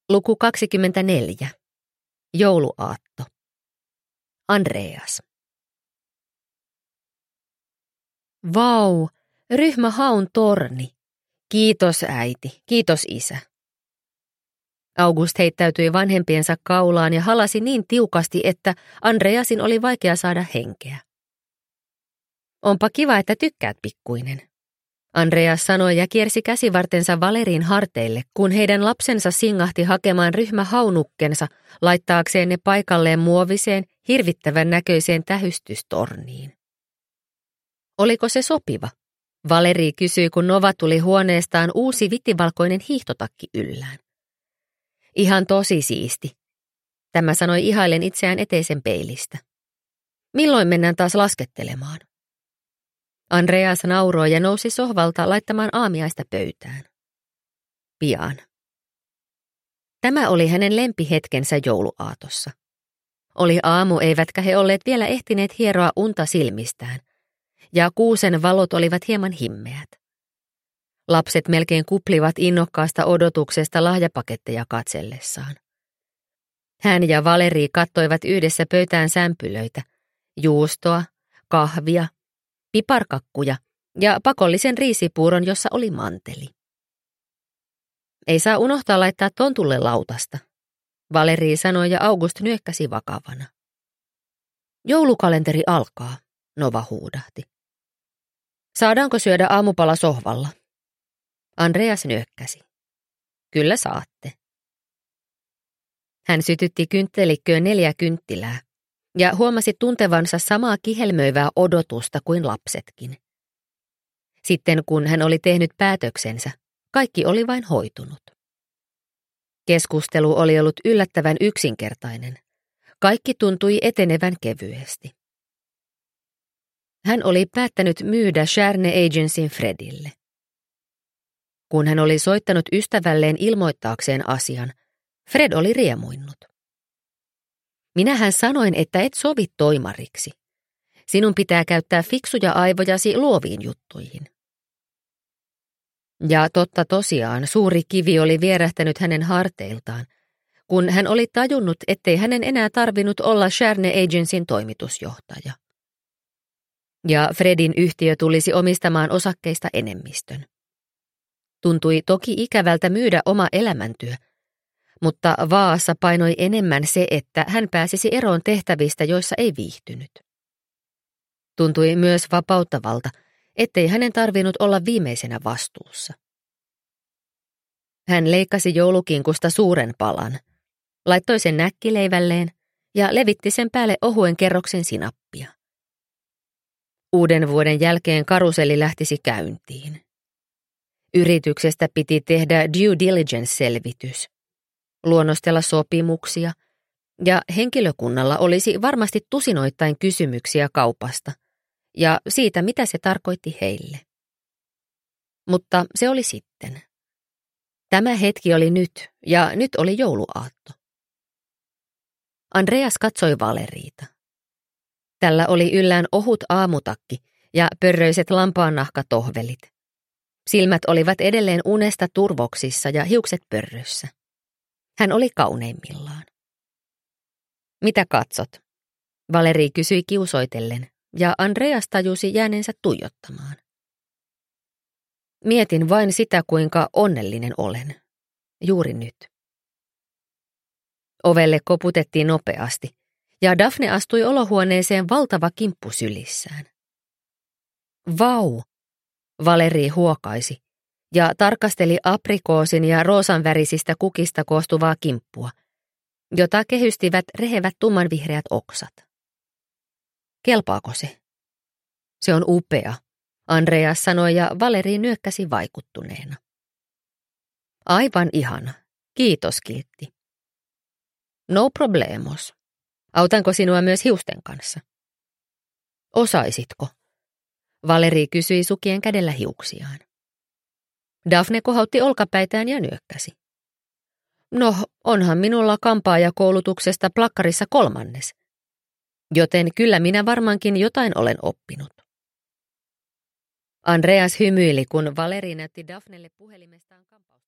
Luku 24. Jouluaatto. Andreas. Vau, ryhmähaun torni. Kiitos äiti, kiitos isä. August heittäytyi vanhempiensa kaulaan ja halasi niin tiukasti, että Andreasin oli vaikea saada henkeä. Onpa kiva, että tykkäät, pikkuinen. Andreas sanoi ja kiersi käsivartensa Valeriin harteille, kun heidän lapsensa singahti hakemaan ryhmähaunukkensa laittaakseen ne paikalleen muoviseen, hirvittävän näköiseen tähystystorniin. Oliko se sopiva? Valeri kysyi, kun Nova tuli huoneestaan uusi vitivalkoinen hiihtotakki yllään. Ihan tosi siisti. Tämä sanoi ihaillen itseään eteisen peilistä. Milloin mennään taas laskettelemaan? Andreas nauroi ja nousi sohvalta laittamaan aamiaista pöytään. Pian. Tämä oli hänen lempihetkensä jouluaatossa. Oli aamu, eivätkä he olleet vielä ehtineet hieroa unta silmistään, ja kuusen valot olivat hieman himmeät. Lapset melkein kuplivat innokkaasta odotuksesta lahjapaketteja katsellessaan. Hän ja Valeri kattoivat yhdessä pöytään sämpylöitä, juustoa, kahvia, piparkakkuja ja pakollisen riisipuuron, jossa oli manteli. Ei saa unohtaa laittaa tontulle lautasta, Valeri sanoi ja August nyökkäsi vakavana. Joulukalenteri alkaa, Nova huudahti. Saadaanko syödä aamupala sohvalla? Andreas nyökkäsi. Kyllä saatte. Hän sytytti kynttelikköön 4 kynttilää ja huomasi tuntevansa samaa kihelmöivää odotusta kuin lapsetkin. Sitten kun hän oli tehnyt päätöksensä, kaikki oli vain hoitunut. Keskustelu oli ollut yllättävän yksinkertainen. Kaikki tuntui etenevän kevyesti. Hän oli päättänyt myydä Charne Agencyn Fredille. Kun hän oli soittanut ystävälleen ilmoittaakseen asian, Fred oli riemuinnut. Minähän sanoin, että et sovi toimariksi. Sinun pitää käyttää fiksuja aivojasi luoviin juttuihin. Ja totta tosiaan, suuri kivi oli vierähtänyt hänen harteiltaan, kun hän oli tajunnut, ettei hänen enää tarvinnut olla Charne Agencyn toimitusjohtaja. Ja Fredin yhtiö tulisi omistamaan osakkeista enemmistön. Tuntui toki ikävältä myydä oma elämäntyö, mutta vaassa painoi enemmän se, että hän pääsisi eroon tehtävistä, joissa ei viihtynyt. Tuntui myös vapauttavalta, ettei hänen tarvinnut olla viimeisenä vastuussa. Hän leikkasi joulukinkusta suuren palan, laittoi sen näkkileivälleen ja levitti sen päälle ohuen kerroksen sinappia. Uuden vuoden jälkeen karuselli lähtisi käyntiin. Yrityksestä piti tehdä due diligence-selvitys, luonnostella sopimuksia, ja henkilökunnalla olisi varmasti tusinoittain kysymyksiä kaupasta ja siitä, mitä se tarkoitti heille. Mutta se oli sitten. Tämä hetki oli nyt, ja nyt oli jouluaatto. Andreas katsoi Valeriita. Tällä oli yllään ohut aamutakki ja pörröiset lampaannahkatohvelit. Silmät olivat edelleen unesta turvoksissa ja hiukset pörrössä. Hän oli kauneimmillaan. Mitä katsot? Valeri kysyi kiusoitellen, ja Andreas tajusi jääneensä tuijottamaan. Mietin vain sitä, kuinka onnellinen olen. Juuri nyt. Ovelle koputettiin nopeasti, ja Daphne astui olohuoneeseen valtava kimppu sylissään. Vau! Valeri huokaisi ja tarkasteli aprikoosin ja roosanvärisistä kukista koostuvaa kimppua, jota kehystivät rehevät tummanvihreät oksat. Kelpaako se? Se on upea, Andreas sanoi ja Valeri nyökkäsi vaikuttuneena. Aivan ihana. Kiitos, kiltti. No problemos. Autanko sinua myös hiusten kanssa? Osaisitko? Valeri kysyi sukien kädellä hiuksiaan. Daphne kohautti olkapäitään ja nyökkäsi. No, onhan minulla kampaajakoulutuksesta plakkarissa 3. Joten kyllä minä varmaankin jotain olen oppinut. Andreas hymyili, kun Valeri näytti Daphnelle puhelimestaan kampausta.